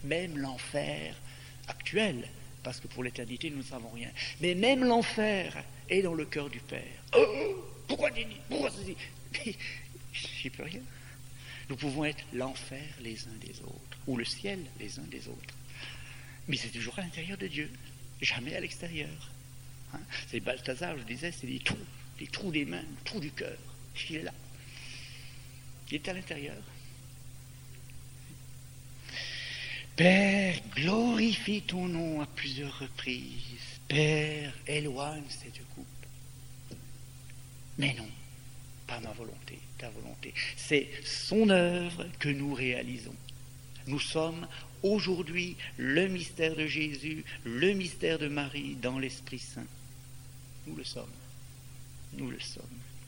même l'enfer actuel, parce que pour l'éternité, nous ne savons rien. Mais même l'enfer est dans le cœur du Père. Oh, pourquoi tu dis? Pourquoi ceci? J'y peux rien. Nous pouvons être l'enfer les uns des autres, ou le ciel les uns des autres. Mais c'est toujours à l'intérieur de Dieu, jamais à l'extérieur. Hein? C'est Balthazar, je disais, c'est les trous des mains, les trous du cœur. Il est là. Il est à l'intérieur. Père, glorifie ton nom à plusieurs reprises. Père, éloigne cette coupe. Mais non, pas ma volonté, ta volonté. C'est son œuvre que nous réalisons. Nous sommes aujourd'hui le mystère de Jésus, le mystère de Marie dans l'Esprit Saint. Nous le sommes. Nous le sommes.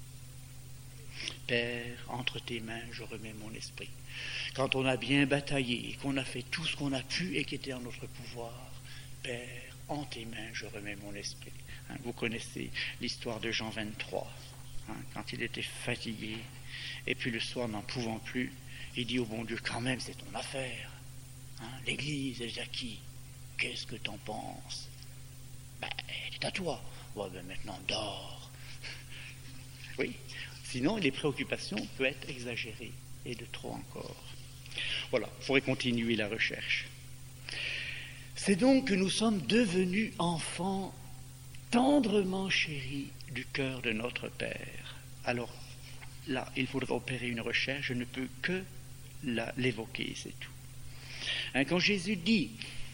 Père, entre tes mains, je remets mon esprit. Quand on a bien bataillé et qu'on a fait tout ce qu'on a pu et qui était en notre pouvoir, Père, en tes mains, je remets mon esprit. Hein, vous connaissez l'histoire de Jean 23, hein, quand il était fatigué, et puis le soir, n'en pouvant plus, il dit au bon Dieu, quand même, c'est ton affaire. Hein, l'Église, elle est à qui? Qu'est-ce que t'en penses? Ben, elle est à toi. Ouais, ben maintenant, dors. Oui. Sinon, les préoccupations peuvent être exagérées, et de trop encore. Voilà, il faudrait continuer la recherche. C'est donc que nous sommes devenus enfants tendrement chéris du cœur de notre Père. Alors, là, il faudra opérer une recherche, je ne peux que l'évoquer, c'est tout. Hein, quand Jésus dit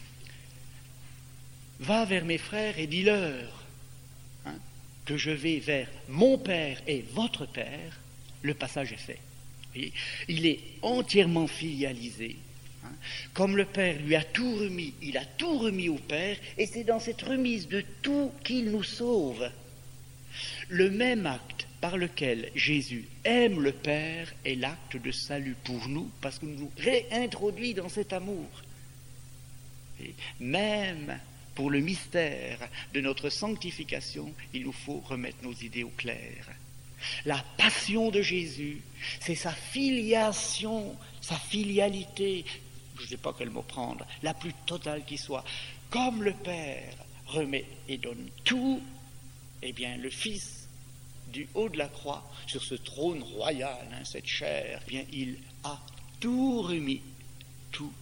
« Va vers mes frères et dis-leur » que je vais vers mon Père et votre Père, le passage est fait. Vous voyez, il est entièrement filialisé. Hein. Comme le Père lui a tout remis, il a tout remis au Père, et c'est dans cette remise de tout qu'il nous sauve. Le même acte par lequel Jésus aime le Père est l'acte de salut pour nous, parce qu'il nous réintroduit dans cet amour. Et même pour le mystère de notre sanctification, il nous faut remettre nos idées au clair. La passion de Jésus, c'est sa filiation, sa filialité, je ne sais pas quel mot prendre, la plus totale qui soit. Comme le Père remet et donne tout, eh bien le Fils, du haut de la croix, sur ce trône royal, cette chair, eh bien il a tout remis, tout.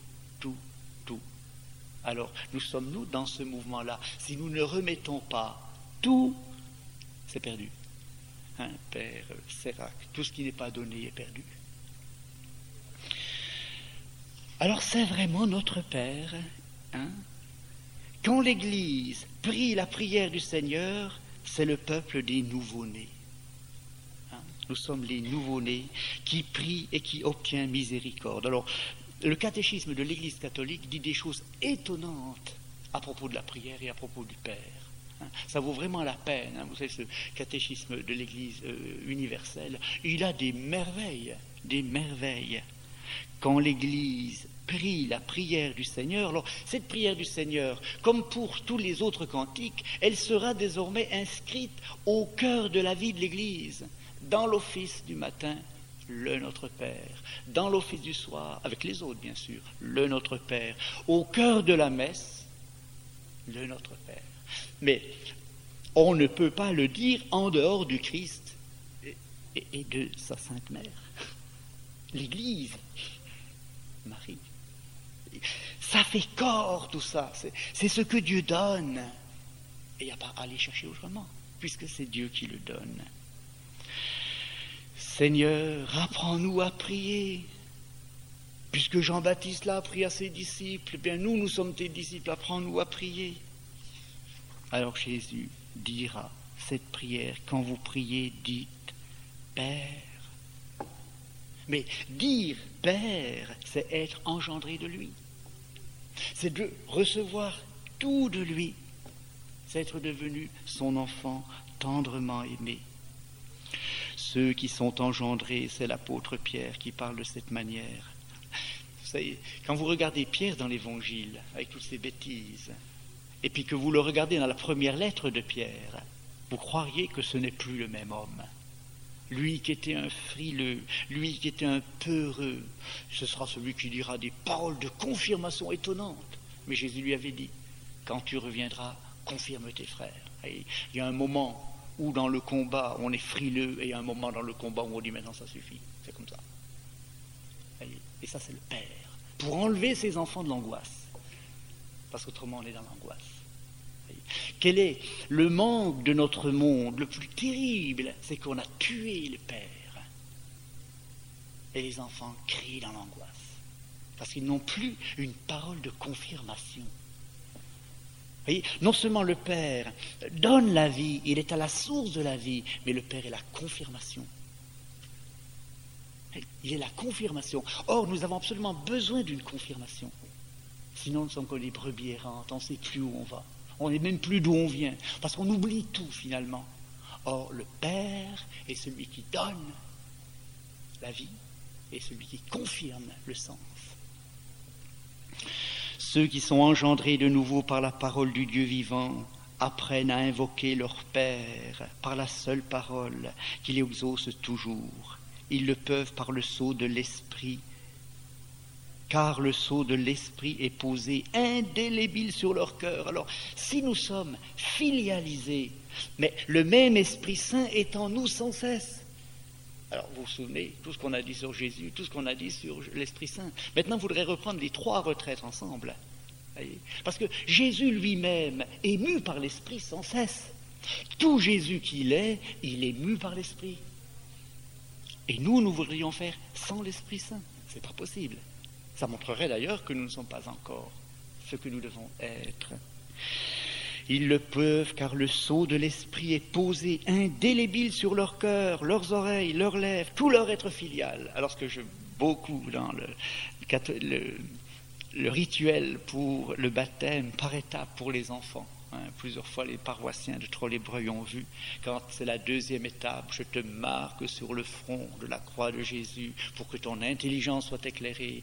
Alors, nous sommes, nous, dans ce mouvement-là. Si nous ne remettons pas tout, c'est perdu. Hein, Père Sérac, tout ce qui n'est pas donné est perdu. Alors, c'est vraiment notre Père. Hein? Quand l'Église prie la prière du Seigneur, c'est le peuple des nouveau-nés. Hein? Nous sommes les nouveau-nés qui prient et qui obtiennent miséricorde. Alors, le catéchisme de l'Église catholique dit des choses étonnantes à propos de la prière et à propos du Père. Hein, ça vaut vraiment la peine. Hein, vous savez, ce catéchisme de l'Église universelle, il a des merveilles. Quand l'Église prie la prière du Seigneur, alors cette prière du Seigneur, comme pour tous les autres cantiques, elle sera désormais inscrite au cœur de la vie de l'Église, dans l'office du matin, le Notre Père, dans l'office du soir, avec les autres bien sûr, le Notre Père, au cœur de la messe, le Notre Père. Mais on ne peut pas le dire en dehors du Christ et de sa Sainte Mère, l'Église, Marie. Ça fait corps tout ça, c'est ce que Dieu donne. Et il n'y a pas à aller chercher autrement, puisque c'est Dieu qui le donne. Seigneur, apprends-nous à prier. Puisque Jean-Baptiste l'a appris à ses disciples, eh bien nous sommes tes disciples, apprends-nous à prier. Alors Jésus dira cette prière, quand vous priez, dites Père. Mais dire Père, c'est être engendré de lui. C'est de recevoir tout de lui. C'est être devenu son enfant tendrement aimé. Ceux qui sont engendrés, c'est l'apôtre Pierre qui parle de cette manière. Vous savez, quand vous regardez Pierre dans l'Évangile, avec toutes ses bêtises, et puis que vous le regardez dans la première lettre de Pierre, vous croiriez que ce n'est plus le même homme. lui qui était un frileux, lui qui était un peureux, ce sera celui qui dira des paroles de confirmation étonnantes. Mais Jésus lui avait dit, quand tu reviendras, confirme tes frères. Et il y a un moment où dans le combat on est frileux et il y a un moment dans le combat où on dit maintenant ça suffit. C'est comme ça. Et ça c'est le Père. Pour enlever ses enfants de l'angoisse. Parce qu'autrement on est dans l'angoisse. Quel est le manque de notre monde le plus terrible? C'est qu'on a tué le Père. Et les enfants crient dans l'angoisse. Parce qu'ils n'ont plus une parole de confirmation. Vous voyez, non seulement le Père donne la vie, il est à la source de la vie, mais le Père est la confirmation. Il est la confirmation. Or, nous avons absolument besoin d'une confirmation. Sinon, nous sommes comme des brebis errantes, on ne sait plus où on va. On n'est même plus d'où on vient, parce qu'on oublie tout finalement. Or, le Père est celui qui donne la vie et celui qui confirme le sens. Ceux qui sont engendrés de nouveau par la parole du Dieu vivant apprennent à invoquer leur Père par la seule parole qui les exauce toujours. Ils le peuvent par le sceau de l'Esprit, car le sceau de l'Esprit est posé indélébile sur leur cœur. Alors, si nous sommes filialisés, mais le même Esprit Saint est en nous sans cesse. Alors, vous vous souvenez, tout ce qu'on a dit sur Jésus, tout ce qu'on a dit sur l'Esprit Saint. Maintenant, je voudrais reprendre les 3 retraites ensemble. Voyez, parce que Jésus lui-même est mu par l'Esprit sans cesse. Tout Jésus qu'il est, il est mu par l'Esprit. Et nous voudrions faire sans l'Esprit Saint. C'est pas possible. Ça montrerait d'ailleurs que nous ne sommes pas encore ce que nous devons être. Ils le peuvent car le sceau de l'Esprit est posé indélébile sur leur cœur, leurs oreilles, leurs lèvres, tout leur être filial. Alors ce que j'aime beaucoup dans le rituel pour le baptême par étapes pour les enfants. Plusieurs fois les paroissiens de Trollebreuil ont vu, quand c'est la 2e étape, je te marque sur le front de la croix de Jésus pour que ton intelligence soit éclairée